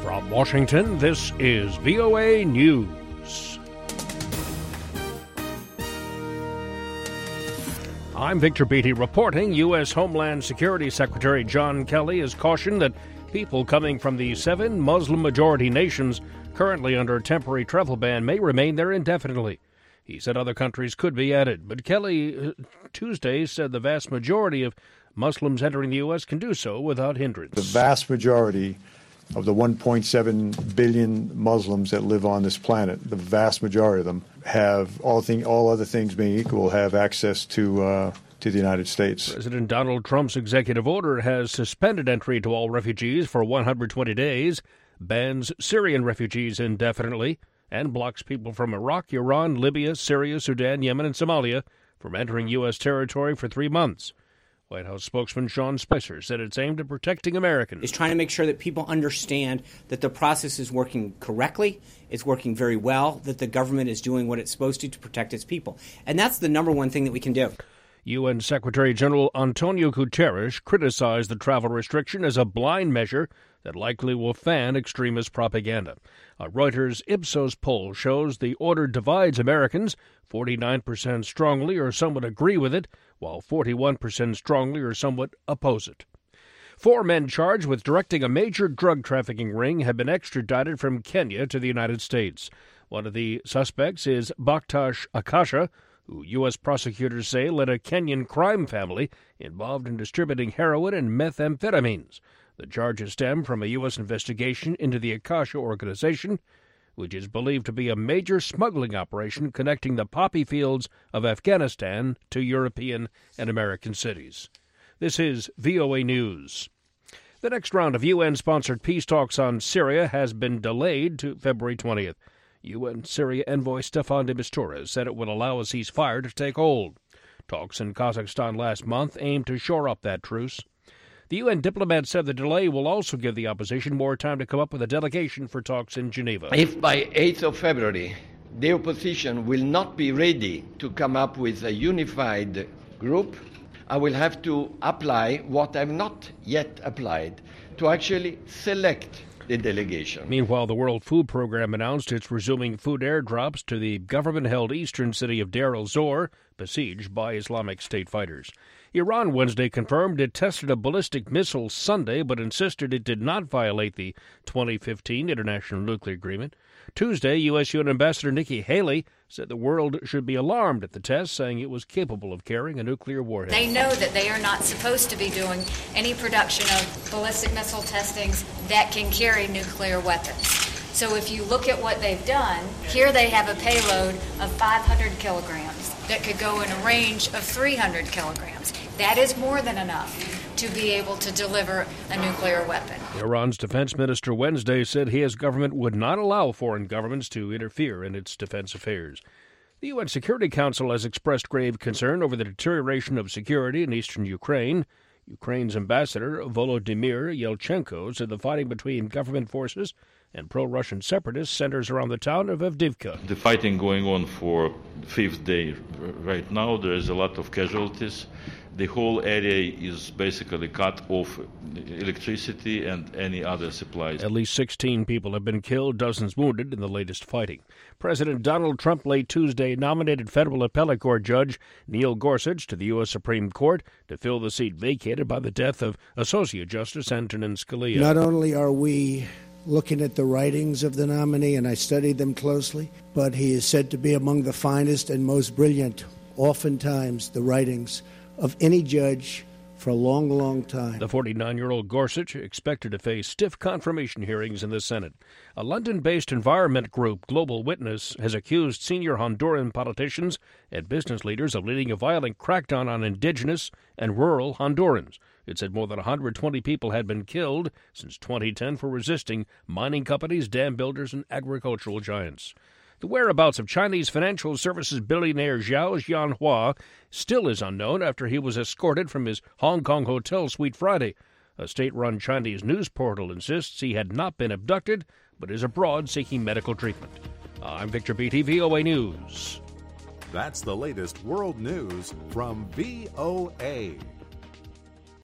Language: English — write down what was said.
From Washington, this is VOA News. I'm Victor Beatty reporting. U.S. Homeland Security Secretary John Kelly has cautioned that people coming from the 7 Muslim-majority nations currently under a temporary travel ban may remain there indefinitely. He said other countries could be added, but Kelly Tuesday said the vast majority of Muslims entering the U.S. can do so without hindrance. The vast majority of the 1.7 billion Muslims that live on this planet, the vast majority of them have, all other things being equal, have access to the United States. President Donald Trump's executive order has suspended entry to all refugees for 120 days, bans Syrian refugees indefinitely, and blocks people from Iraq, Iran, Libya, Syria, Sudan, Yemen, and Somalia from entering U.S. territory for 3 months. White House spokesman Sean Spicer said it's aimed at protecting Americans. It's trying to make sure that people understand that the process is working correctly, it's working very well, that the government is doing what it's supposed to protect its people. And that's the number one thing that we can do. UN Secretary General Antonio Guterres criticized the travel restriction as a blind measure that likely will fan extremist propaganda. A Reuters Ipsos poll shows the order divides Americans. 49% strongly or somewhat agree with it, while 41% strongly or somewhat oppose it. 4 men charged with directing a major drug trafficking ring have been extradited from Kenya to the United States. One of the suspects is Baktash Akasha, who U.S. prosecutors say led a Kenyan crime family involved in distributing heroin and methamphetamines. The charges stem from a U.S. investigation into the Akasha organization, which is believed to be a major smuggling operation connecting the poppy fields of Afghanistan to European and American cities. This is VOA News. The next round of UN-sponsored peace talks on Syria has been delayed to February 20th. UN Syria envoy Staffan de Mistura said it would allow a ceasefire to take hold. Talks in Kazakhstan last month aimed to shore up that truce. The UN diplomat said the delay will also give the opposition more time to come up with a delegation for talks in Geneva. If by 8th of February the opposition will not be ready to come up with a unified group, I will have to apply what I've not yet applied, to actually select the delegation. Meanwhile, the World Food Program announced it's resuming food airdrops to the government-held eastern city of Deir el-Zor, besieged by Islamic State fighters. Iran Wednesday confirmed it tested a ballistic missile Sunday, but insisted it did not violate the 2015 International Nuclear Agreement. Tuesday, U.S. UN Ambassador Nikki Haley said the world should be alarmed at the test, saying it was capable of carrying a nuclear warhead. They know that they are not supposed to be doing any production of ballistic missile testings that can carry nuclear weapons. So if you look at what they've done, here they have a payload of 500 kilograms that could go in a range of 300 kilograms. That is more than enough to be able to deliver a nuclear weapon. Iran's defense minister Wednesday said his government would not allow foreign governments to interfere in its defense affairs. The UN Security Council has expressed grave concern over the deterioration of security in eastern Ukraine. Ukraine's ambassador, Volodymyr Yelchenko, said the fighting between government forces and pro-Russian separatists centers around the town of Avdiivka. The fighting going on for the 5th day right now. There is a lot of casualties. The whole area is basically cut off electricity and any other supplies. At least 16 people have been killed, dozens wounded in the latest fighting. President Donald Trump late Tuesday nominated federal appellate court judge Neil Gorsuch to the U.S. Supreme Court to fill the seat vacated by the death of Associate Justice Antonin Scalia. Not only are we looking at the writings of the nominee, and I studied them closely, but he is said to be among the finest and most brilliant, oftentimes, the writings of any judge for a long, long time. The 49-year-old Gorsuch expected to face stiff confirmation hearings in the Senate. A London-based environment group, Global Witness, has accused senior Honduran politicians and business leaders of leading a violent crackdown on indigenous and rural Hondurans. It said more than 120 people had been killed since 2010 for resisting mining companies, dam builders, and agricultural giants. The whereabouts of Chinese financial services billionaire Zhao Jianhua still is unknown after he was escorted from his Hong Kong hotel suite Friday. A state-run Chinese news portal insists he had not been abducted, but is abroad seeking medical treatment. I'm Victor Beatty, VOA News. That's the latest world news from VOA.